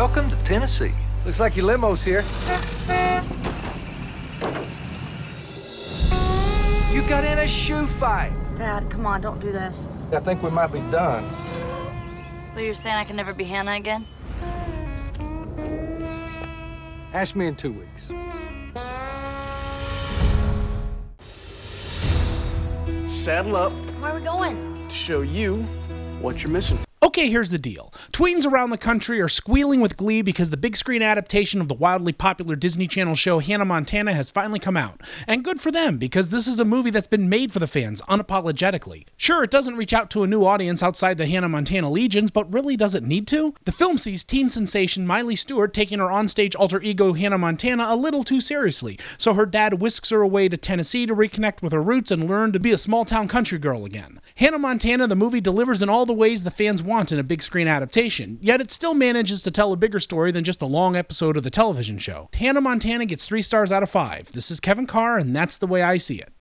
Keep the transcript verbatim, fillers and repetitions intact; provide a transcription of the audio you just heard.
Welcome to Tennessee. Looks like your limo's here. You got in a shoe fight. Dad, come on, don't do this. I think we might be done. So you're saying I can never be Hannah again? Ask me in two weeks. Saddle up Where are we going? to show you what you're missing. Okay, here's the deal. Tweens around the country are squealing with glee because the big screen adaptation of the wildly popular Disney Channel show Hannah Montana has finally come out. And good for them, because this is a movie that's been made for the fans, unapologetically. Sure, it doesn't reach out to a new audience outside the Hannah Montana legions, but really does it need to? The film sees teen sensation Miley Stewart taking her onstage alter ego Hannah Montana a little too seriously, so her dad whisks her away to Tennessee to reconnect with her roots and learn to be a small-town country girl again. Hannah Montana, the movie, delivers in all the ways the fans want in a big screen adaptation, yet it still manages to tell a bigger story than just a long episode of the television show. Hannah Montana gets three stars out of five. This is Kevin Carr, and that's the way I see it.